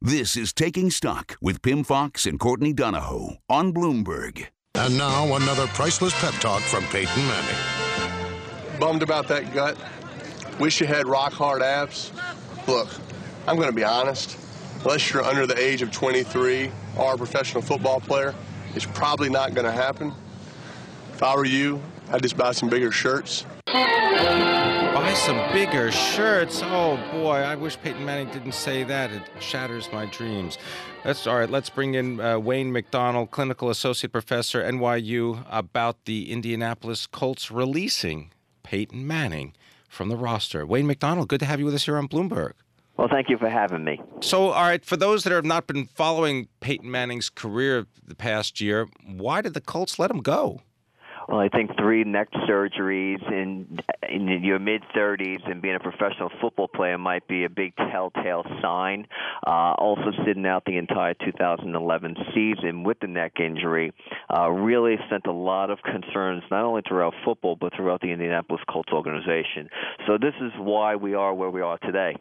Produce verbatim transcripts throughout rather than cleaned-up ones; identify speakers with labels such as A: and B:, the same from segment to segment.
A: This is Taking Stock with Pim Fox and Courtney Donahoe on Bloomberg.
B: And now another priceless pep talk from Peyton Manning.
C: Bummed about that gut. Wish you had rock-hard abs. Look, I'm going to be honest. Unless you're under the age of twenty-three or a professional football player, it's probably not going to happen. If I were you, I'd just buy some bigger shirts.
D: Buy some bigger shirts. Oh, boy, I wish Peyton Manning didn't say that. It shatters my dreams. That's all right. Let's bring in uh, Wayne McDonald, Clinical Associate Professor, N Y U, about the Indianapolis Colts releasing Peyton Manning from the roster. Wayne McDonald, good to have you with us here on Bloomberg.
E: Well, thank you for having me.
D: So, all right, for those that have not been following Peyton Manning's career the past year, why did the Colts let him go?
E: Well, I think three neck surgeries in in your mid-thirties and being a professional football player might be a big telltale sign. Uh, also sitting out the entire two thousand eleven season with the neck injury uh, really sent a lot of concerns not only throughout football but throughout the Indianapolis Colts organization. So this is why we are where we are today.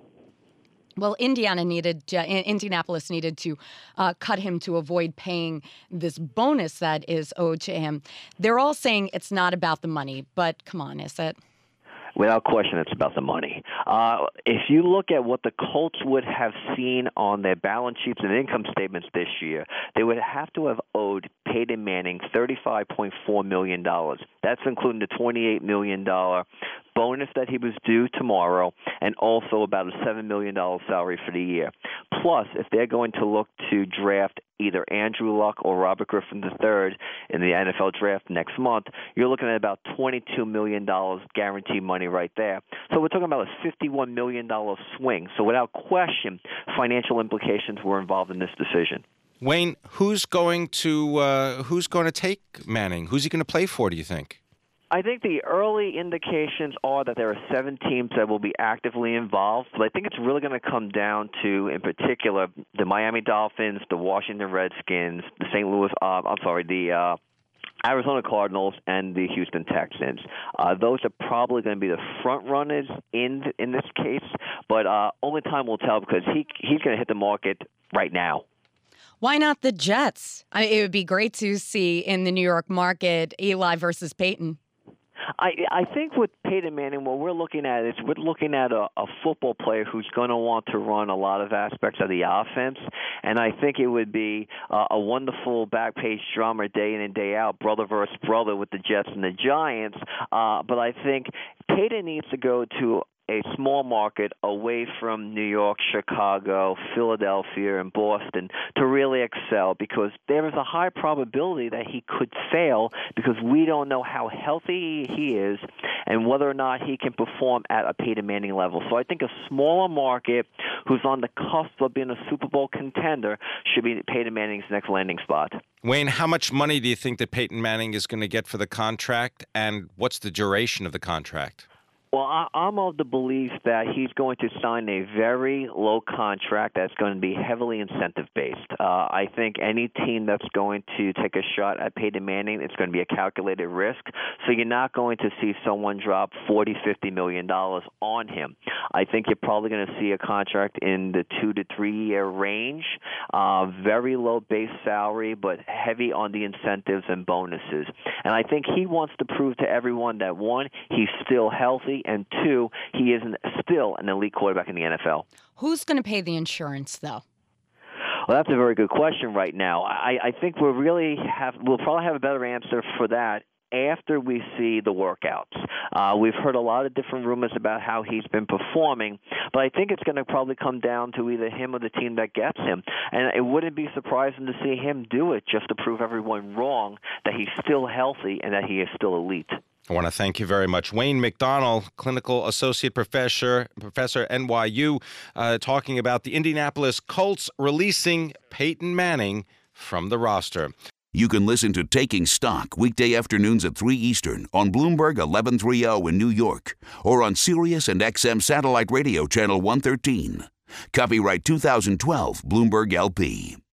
F: Well, Indiana needed, uh, Indianapolis needed to uh, cut him to avoid paying this bonus that is owed to him. They're all saying it's not about the money, but come on, is it?
E: Without question, it's about the money. Uh, if you look at what the Colts would have seen on their balance sheets and income statements this year, they would have to have owed Peyton Manning thirty-five point four million dollars. That's including the twenty-eight million dollars bonus that he was due tomorrow and also about a seven million dollars salary for the year. Plus, if they're going to look to draft either Andrew Luck or Robert Griffin the third in the N F L draft next month, you're looking at about twenty-two million dollars guaranteed money right there. So we're talking about a fifty-one million dollars swing. So without question, financial implications were involved in this decision.
D: Wayne, who's going to uh, who's going to take Manning? Who's he going to play for, do you think?
E: I think the early indications are that there are seven teams that will be actively involved, but I think it's really going to come down to, in particular, the Miami Dolphins, the Washington Redskins, the Saint Louis, uh, I'm sorry, the uh, Arizona Cardinals, and the Houston Texans. Uh, those are probably going to be the front runners in in this case, but uh, only time will tell because he he's going to hit the market right now.
F: Why not the Jets? I mean, it would be great to see in the New York market Eli versus Peyton.
E: I, I think with Peyton Manning, what we're looking at is we're looking at a, a football player who's going to want to run a lot of aspects of the offense, and I think it would be uh, a wonderful back-page drama day in and day out, brother versus brother with the Jets and the Giants, uh, but I think Peyton needs to go to a small market away from New York, Chicago, Philadelphia, and Boston to really excel because there is a high probability that he could fail because we don't know how healthy he is and whether or not he can perform at a Peyton Manning level. So I think a smaller market who's on the cusp of being a Super Bowl contender should be Peyton Manning's next landing spot.
D: Wayne, how much money do you think that Peyton Manning is going to get for the contract, and what's the duration of the contract?
E: Well, I, I'm of the belief that he's going to sign a very low contract that's going to be heavily incentive-based. Uh, I think any team that's going to take a shot at Peyton Manning, it's going to be a calculated risk. So you're not going to see someone drop forty, fifty million dollars on him. I think you're probably going to see a contract in the two to three-year range, uh, very low base salary, but heavy on the incentives and bonuses. And I think he wants to prove to everyone that, one, he's still healthy, and two, he is an, still an elite quarterback in the N F L.
F: Who's going to pay the insurance, though?
E: Well, that's a very good question right now. I, I think we'll really have we'll probably have a better answer for that after we see the workouts. Uh, we've heard a lot of different rumors about how he's been performing, but I think it's going to probably come down to either him or the team that gets him. And it wouldn't be surprising to see him do it just to prove everyone wrong that he's still healthy and that he is still elite.
D: I want to thank you very much. Wayne McDonald, Clinical Associate Professor, Professor N Y U, uh, talking about the Indianapolis Colts releasing Peyton Manning from the roster.
A: You can listen to Taking Stock weekday afternoons at three Eastern on Bloomberg eleven thirty in New York or on Sirius and X M Satellite Radio Channel one thirteen. Copyright two thousand twelve Bloomberg L P.